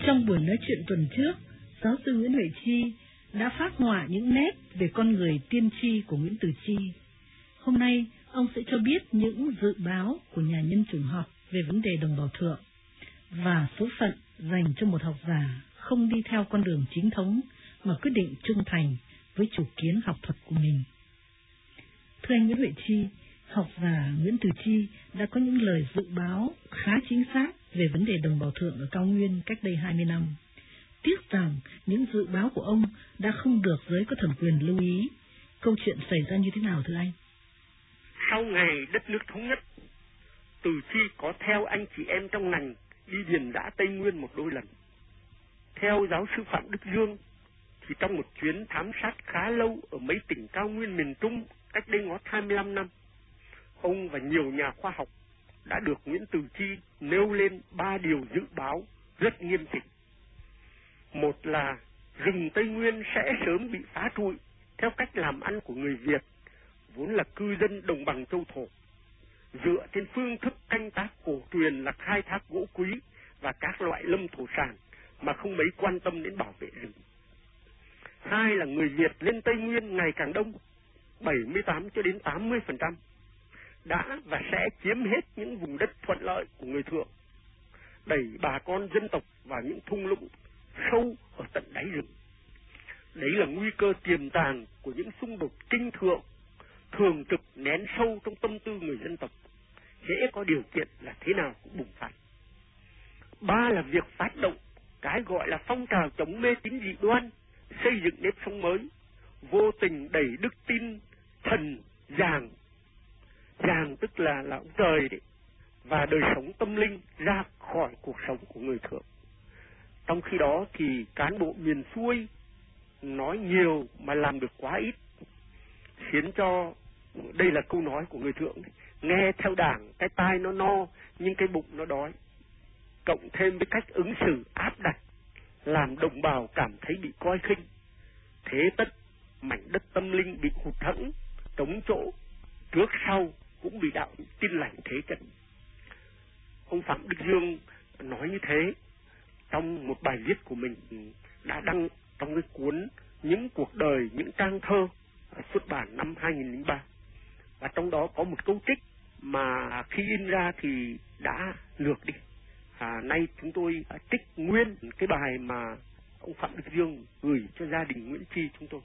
Trong buổi nói chuyện tuần trước, giáo sư Nguyễn Huệ Chi đã phác họa những nét về con người tiên tri của Nguyễn Từ Chi. Hôm nay, ông sẽ cho biết những dự báo của nhà nhân chủng học về vấn đề đồng bào thượng và số phận dành cho một học giả không đi theo con đường chính thống mà quyết định trung thành với chủ kiến học thuật của mình. Thưa anh Nguyễn Huệ Chi, học giả Nguyễn Từ Chi đã có những lời dự báo khá chính xác về vấn đề đồng bào thượng ở cao nguyên cách đây 20 năm. Tiếc rằng những dự báo của ông đã không được giới có thẩm quyền lưu ý. Câu chuyện xảy ra như thế nào thưa anh? Sau ngày đất nước thống nhất, Từ Chi có theo anh chị em trong ngành đi điền đã Tây Nguyên một đôi lần. Theo giáo sư Phạm Đức Dương, thì trong một chuyến thám sát khá lâu ở mấy tỉnh cao nguyên miền Trung cách đây ngót 25 năm, ông và nhiều nhà khoa học đã được Nguyễn Từ Chi nêu lên 3 điều dự báo rất nghiêm chỉnh. Một là rừng Tây Nguyên sẽ sớm bị phá trụi theo cách làm ăn của người Việt, vốn là cư dân đồng bằng châu thổ, dựa trên phương thức canh tác cổ truyền là khai thác gỗ quý và các loại lâm thổ sản mà không mấy quan tâm đến bảo vệ rừng. Hai là người Việt lên Tây Nguyên ngày càng đông, 78 cho đến 80%, đã và sẽ chiếm hết những vùng đất thuận lợi của người thượng, đẩy bà con dân tộc vào những thung lũng sâu ở tận đáy rừng. Đấy là nguy cơ tiềm tàng của những xung đột kinh thượng thường trực nén sâu trong tâm tư người dân tộc, hễ có điều kiện là thế nào cũng bùng phát. Ba là việc phát động cái gọi là phong trào chống mê tín dị đoan, xây dựng nếp sống mới, vô tình đẩy đức tin thần giàng tức là ông trời đấy, và đời sống tâm linh ra khỏi cuộc sống của người thượng. Trong khi đó thì cán bộ miền xuôi nói nhiều mà làm được quá ít, khiến cho, đây là câu nói của người thượng, nghe theo đảng cái tai nó no nhưng cái bụng nó đói, cộng thêm với cách ứng xử áp đặt làm đồng bào cảm thấy bị coi khinh. Thế tất mảnh đất tâm linh bị hụt hẫng, trống chỗ, trước sau cũng bị đạo Tin Lành thế trận. Ông Phạm Đức Dương nói như thế trong một bài viết của mình đã đăng trong cái cuốn Những cuộc đời, những trang thơ xuất bản năm 2003. Và trong đó có một câu trích mà khi in ra thì đã lược đi. Nay chúng tôi trích nguyên cái bài mà ông Phạm Đức Dương gửi cho gia đình Nguyễn Chi chúng tôi.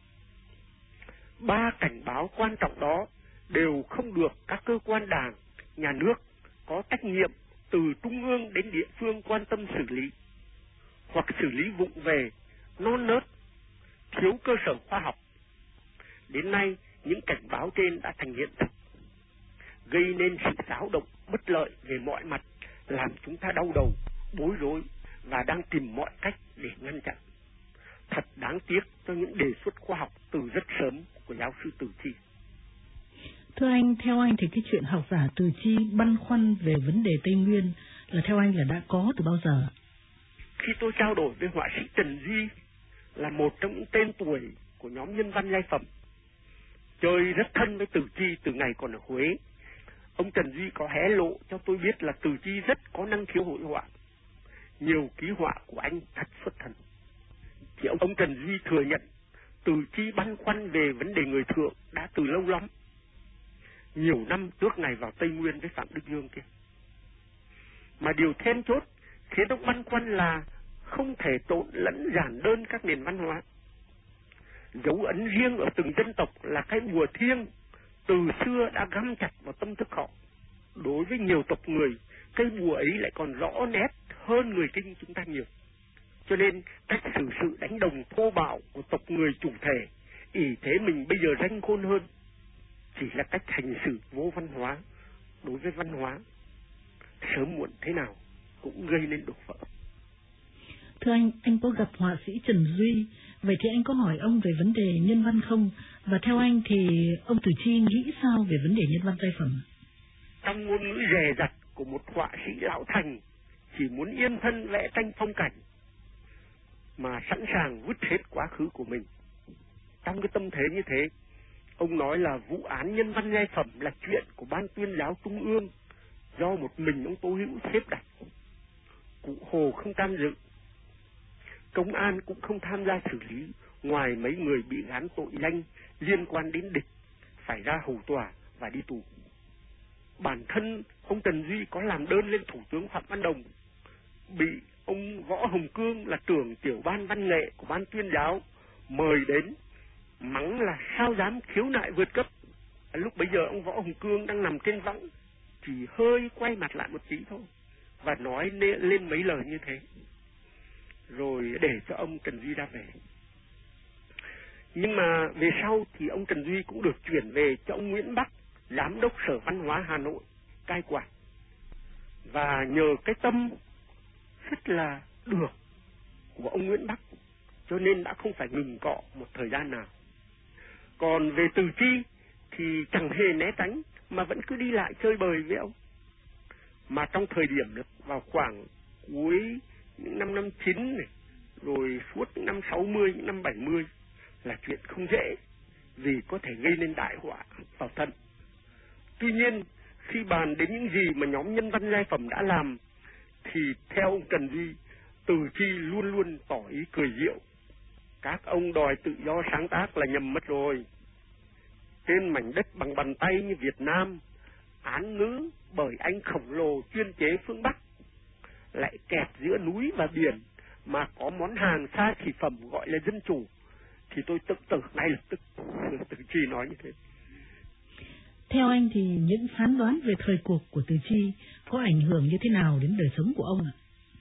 3 cảnh báo quan trọng đó đều không được các cơ quan đảng, nhà nước có trách nhiệm từ trung ương đến địa phương quan tâm xử lý, hoặc xử lý vụng về, non nớt, thiếu cơ sở khoa học. Đến nay, những cảnh báo trên đã thành hiện thực, gây nên sự xáo động bất lợi về mọi mặt, làm chúng ta đau đầu, bối rối và đang tìm mọi cách để ngăn chặn. Thật đáng tiếc cho những đề xuất khoa học từ rất sớm của giáo sư Từ Chi. Thưa anh, theo anh thì cái chuyện học giả Từ Chi băn khoăn về vấn đề Tây Nguyên là theo anh là đã có từ bao giờ? Khi tôi trao đổi với họa sĩ Trần Duy, là một trong những tên tuổi của nhóm nhân văn giai phẩm, chơi rất thân với Từ Chi từ ngày còn ở Huế, ông Trần Duy có hé lộ cho tôi biết là Từ Chi rất có năng khiếu hội họa. Nhiều ký họa của anh thật xuất thần. Thì ông Trần Duy thừa nhận Từ Chi băn khoăn về vấn đề người thượng đã từ lâu lắm, nhiều năm trước ngày vào Tây Nguyên với Phạm Đức Dương kia. Mà điều then chốt khiến ông băn khoăn là không thể trộn lẫn giản đơn các nền văn hóa. Dấu ấn riêng ở từng dân tộc là cái bùa thiêng từ xưa đã găm chặt vào tâm thức họ. Đối với nhiều tộc người, cái bùa ấy lại còn rõ nét hơn người Kinh chúng ta nhiều. Cho nên cách xử sự đánh đồng thô bạo của tộc người chủ thể, ỷ thế mình bây giờ ranh khôn hơn, chỉ là cách hành xử vô văn hóa đối với văn hóa, sớm muộn thế nào cũng gây nên đổ vỡ. Thưa anh có gặp họa sĩ Trần Duy, vậy thì anh có hỏi ông về vấn đề nhân văn không? Và theo anh thì ông Từ Chi nghĩ sao về vấn đề nhân văn giai phẩm? Trong ngôn ngữ dè dặt của một họa sĩ lão thành, chỉ muốn yên thân vẽ tranh phong cảnh, mà sẵn sàng vứt hết quá khứ của mình. Trong cái tâm thế như thế, ông nói là vụ án nhân văn giai phẩm là chuyện của Ban Tuyên giáo Trung ương, do một mình ông Tô Hữu xếp đặt. Cụ Hồ không tham dự. công an cũng không tham gia xử lý, ngoài mấy người bị gán tội danh liên quan đến địch phải ra hầu tòa và đi tù. Bản thân ông Trần Duy có làm đơn lên Thủ tướng Phạm Văn Đồng, bị ông Võ Hồng Cương là trưởng tiểu ban văn nghệ của ban tuyên giáo mời đến, mắng là sao dám khiếu nại vượt cấp. Lúc bấy giờ ông Võ Hồng Cương đang nằm trên võng, chỉ hơi quay mặt lại một tí thôi và nói lên mấy lời như thế, rồi để cho ông Trần Duy ra về. Nhưng mà về sau thì ông Trần Duy cũng được chuyển về cho ông Nguyễn Bắc, giám đốc Sở Văn hóa Hà Nội, cai quản. Và nhờ cái tâm rất là được của ông Nguyễn Bắc, cho nên đã không phải ngừng cọ một thời gian nào. Còn về Từ Chi thì chẳng hề né tránh, mà vẫn cứ đi lại chơi bời với ông. Mà trong thời điểm vào khoảng cuối những năm 9 này, rồi suốt những năm 60, những năm 70 là chuyện không dễ, vì có thể gây nên đại họa vào thân. Tuy nhiên, khi bàn đến những gì mà nhóm nhân văn giai phẩm đã làm, thì theo ông Trần Duy, Từ Chi luôn luôn tỏ ý cười giễu. Các ông đòi tự do sáng tác là nhầm mất rồi. Trên mảnh đất bằng bàn tay như Việt Nam, án ngữ bởi anh khổng lồ chuyên chế phương Bắc, lại kẹp giữa núi và biển mà có món hàng xa xỉ phẩm gọi là dân chủ, thì tôi tự tử ngay lập tức. Từ Chi nói như thế. Theo anh thì những phán đoán về thời cuộc của Từ Chi có ảnh hưởng như thế nào đến đời sống của ông ạ?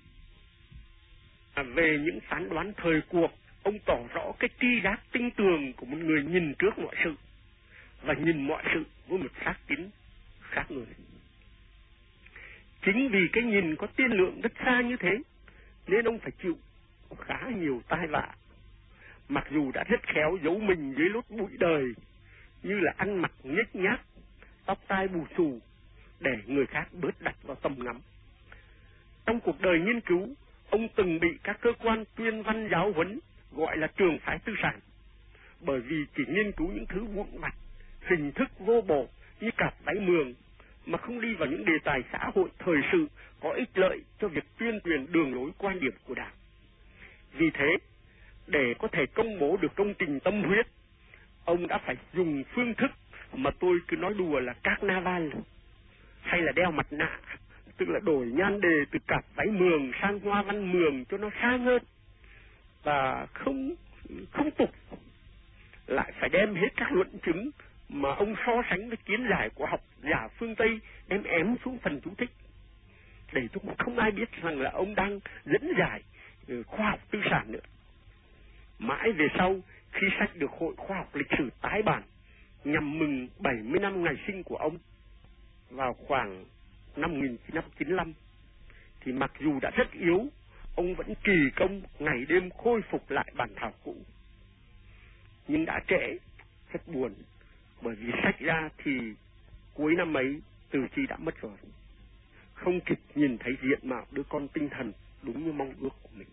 Về những phán đoán thời cuộc, ông tỏ rõ cái tri giác tinh tường của một người nhìn trước mọi sự và nhìn mọi sự với một xác tín khác người. Chính vì cái nhìn có tiên lượng rất xa như thế nên ông phải chịu khá nhiều tai vạ, mặc dù đã rất khéo giấu mình dưới lốt bụi đời, như là ăn mặc nhếch nhác, tóc tai bù xù, để người khác bớt đặt vào tầm ngắm. Trong cuộc đời nghiên cứu, ông từng bị các cơ quan tuyên văn giáo huấn gọi là trường phái tư sản, bởi vì chỉ nghiên cứu những thứ vụn vặt, hình thức vô bổ như cặp váy mường, mà không đi vào những đề tài xã hội thời sự có ích lợi cho việc tuyên truyền đường lối quan điểm của Đảng. Vì thế, để có thể công bố được công trình tâm huyết, ông đã phải dùng phương thức mà tôi cứ nói đùa là carnival, hay là đeo mặt nạ, tức là đổi nhan đề từ cặp váy mường sang hoa văn mường cho nó sang hơn và không tục, lại phải đem hết các luận chứng mà ông so sánh với kiến giải của học giả phương Tây đem ém xuống phần chú thích, để chúng không ai biết rằng là ông đang dẫn giải khoa học tư sản nữa. Mãi về sau, khi sách được Hội Khoa học Lịch sử tái bản nhằm mừng 70 năm ngày sinh của ông vào khoảng năm 1995, thì mặc dù đã rất yếu, ông vẫn kỳ công ngày đêm khôi phục lại bản thảo cũ. Nhưng đã trễ, rất buồn, bởi vì sách ra thì cuối năm ấy Từ Chi đã mất rồi, không kịp nhìn thấy diện mạo đứa con tinh thần đúng như mong ước của mình.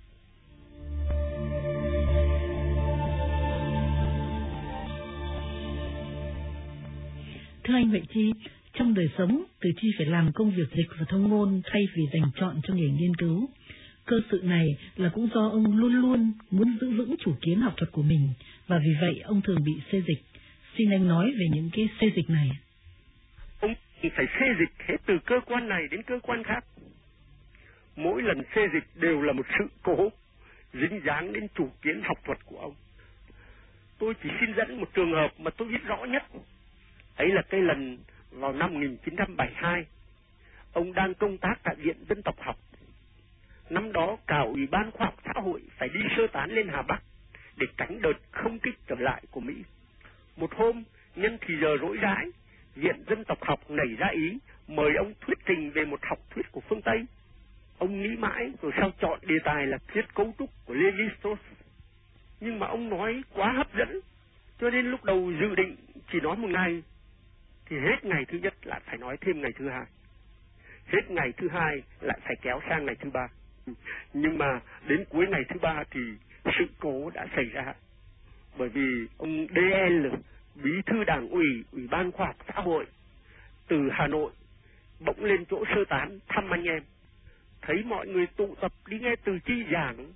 Thưa anh Huệ Chi, trong đời sống, Từ Chi phải làm công việc dịch và thông ngôn thay vì dành trọn cho nghề nghiên cứu. Cơ sự này là cũng do ông luôn luôn muốn giữ vững chủ kiến học thuật của mình, và vì vậy ông thường bị xê dịch. Xin anh nói về những cái xê dịch này. Ông phải xê dịch hết từ cơ quan này đến cơ quan khác. Mỗi lần xê dịch đều là một sự cố dính dáng đến chủ kiến học thuật của ông. Tôi chỉ xin dẫn một trường hợp mà tôi biết rõ nhất. Ấy là cái lần vào năm 1972, ông đang công tác tại Viện Dân tộc học. Năm đó cả Ủy ban Khoa học Xã hội phải đi sơ tán lên Hà Bắc để tránh đợt không kích trở lại của Mỹ. Một hôm, nhân thì giờ rỗi rãi, Viện Dân tộc học nảy ra ý mời ông thuyết trình về một học thuyết của phương Tây. Ông nghĩ mãi rồi sao chọn đề tài là thuyết cấu trúc của Levi-Strauss. Nhưng mà ông nói quá hấp dẫn, cho nên lúc đầu dự định chỉ nói một ngày, thì hết ngày thứ nhất lại phải nói thêm ngày thứ hai, hết ngày thứ hai lại phải kéo sang ngày thứ ba. Nhưng mà đến cuối ngày thứ ba thì sự cố đã xảy ra, bởi vì ông DL, bí thư Đảng ủy, Ủy ban Khoa học Xã hội từ Hà Nội bỗng lên chỗ sơ tán thăm anh em, thấy mọi người tụ tập đi nghe Từ Chi giảng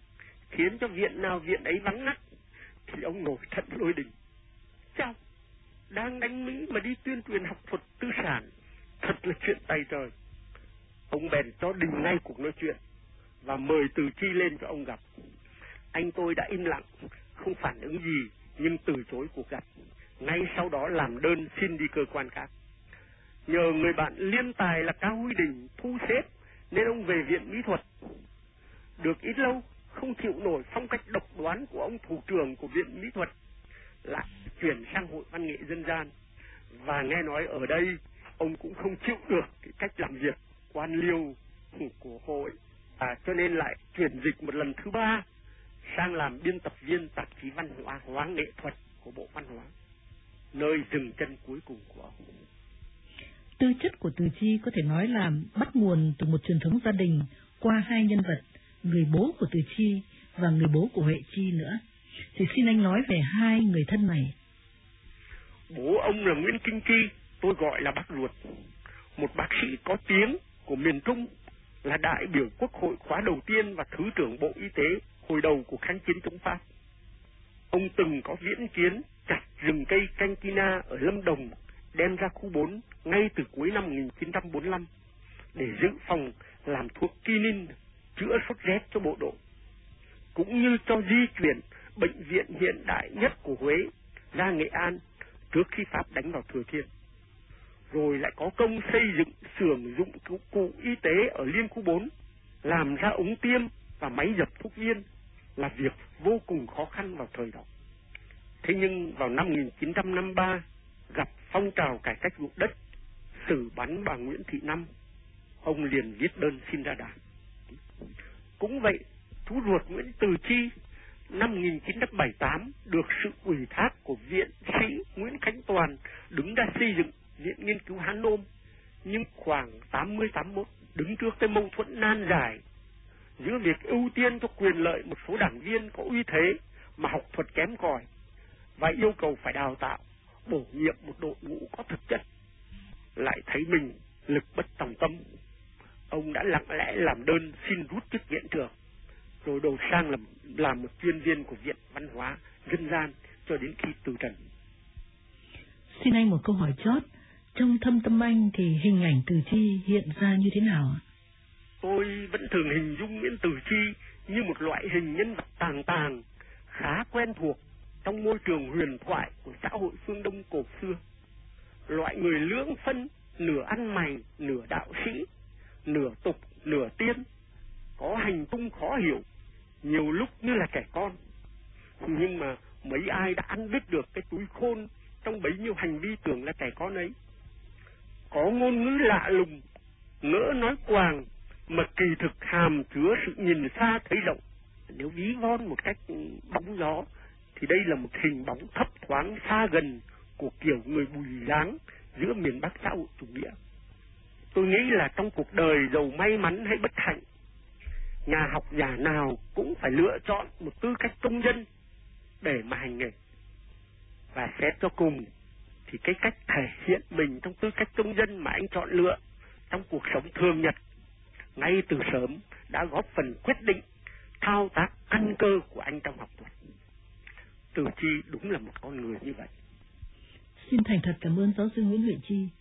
khiến cho viện nào viện ấy vắng ngắt, thì ông nổi trận lôi đình. Chao, đang đánh Mỹ mà đi tuyên truyền học thuật tư sản, thật là chuyện tay trời. Ông bèn cho đình ngay cuộc nói chuyện và mời Từ Chi lên cho ông gặp. Anh tôi đã im lặng, không phản ứng gì, nhưng từ chối cuộc gặp. Ngay sau đó làm đơn xin đi cơ quan khác. Nhờ người bạn liên tài là Cao Huy Đình thu xếp nên ông về viện mỹ thuật. Được ít lâu, không chịu nổi phong cách độc đoán của ông thủ trưởng của viện mỹ thuật, lại chuyển sang Hội Văn nghệ Dân gian. Và nghe nói ở đây ông cũng không chịu được cái cách làm việc quan liêu của hội, cho nên lại chuyển dịch một lần thứ ba sang làm biên tập viên tạp chí văn hóa nghệ thuật của Bộ Văn hóa, nơi dừng chân cuối cùng của ông. Tư chất của Từ Chi có thể nói là bắt nguồn từ một truyền thống gia đình qua hai nhân vật, người bố của Từ Chi và người bố của Huệ Chi nữa. Thì xin anh nói về hai người thân này. Bố ông là Nguyễn Kinh Chi, tôi gọi là bác ruột, một bác sĩ có tiếng của miền Trung, là đại biểu Quốc hội khóa đầu tiên và Thứ trưởng Bộ Y tế hồi đầu của kháng chiến chống Pháp. Ông từng có viễn kiến chặt rừng cây canh China ở Lâm Đồng, đem ra khu 4 ngay từ cuối năm 1945 để dự phòng làm thuốc quinin chữa sốt rét cho bộ đội, cũng như cho di chuyển bệnh viện hiện đại nhất của Huế ra Nghệ An trước khi Pháp đánh vào Thừa Thiên. Rồi lại có công xây dựng xưởng dụng cụ y tế ở Liên khu 4, làm ra ống tiêm và máy dập thuốc viên, là việc vô cùng khó khăn vào thời đó. Thế nhưng vào năm 1953, gặp phong trào cải cách ruộng đất, xử bắn bà Nguyễn Thị Năm, ông liền viết đơn xin ra đảng. Cũng vậy, chú ruột Nguyễn Từ Chi năm 1978 được sự ủy thác của viện sĩ Nguyễn Khánh Toàn đứng ra xây dựng Viện Nghiên cứu Hán Nôm, nhưng khoảng 80-81 đứng trước cái mâu thuẫn nan giải giữa việc ưu tiên cho quyền lợi một số đảng viên có uy thế mà học thuật kém cỏi và yêu cầu phải đào tạo, bổ nhiệm một đội ngũ có thực chất. Lại thấy mình lực bất tòng tâm, ông đã lặng lẽ làm đơn xin rút chức viện trưởng, rồi đổi sang làm một chuyên viên của Viện Văn hóa Dân gian cho đến khi từ trần. Xin anh một câu hỏi chót, trong thâm tâm anh thì hình ảnh Từ Chi hiện ra như thế nào ạ? Tôi vẫn thường hình dung Nguyễn Từ Chi như một loại hình nhân vật tàng, khá quen thuộc trong môi trường huyền thoại của xã hội phương Đông cổ xưa. Loại người lưỡng phân, nửa ăn mày, nửa đạo sĩ, nửa tục, nửa tiên, có hành tung khó hiểu, nhiều lúc như là trẻ con. Nhưng mà mấy ai đã ăn đứt được cái túi khôn trong bấy nhiêu hành vi tưởng là trẻ con ấy. Có ngôn ngữ lạ lùng, ngỡ nói quàng, mà kỳ thực hàm chứa sự nhìn xa thấy rộng. Nếu ví von một cách bóng gió, thì đây là một hình bóng thấp thoáng xa gần của kiểu người Bùi Láng giữa miền Bắc xã hội chủ nghĩa. Tôi nghĩ là trong cuộc đời giàu may mắn hay bất hạnh, nhà học giả nào cũng phải lựa chọn một tư cách công dân để mà hành nghề. Và xét cho cùng thì cái cách thể hiện mình trong tư cách công dân mà anh chọn lựa trong cuộc sống thường nhật ngay từ sớm đã góp phần quyết định thao tác căn cơ của anh trong học thuật. Từ Chi đúng là một con người như vậy. Xin thành thật cảm ơn giáo sư Nguyễn Huệ Chi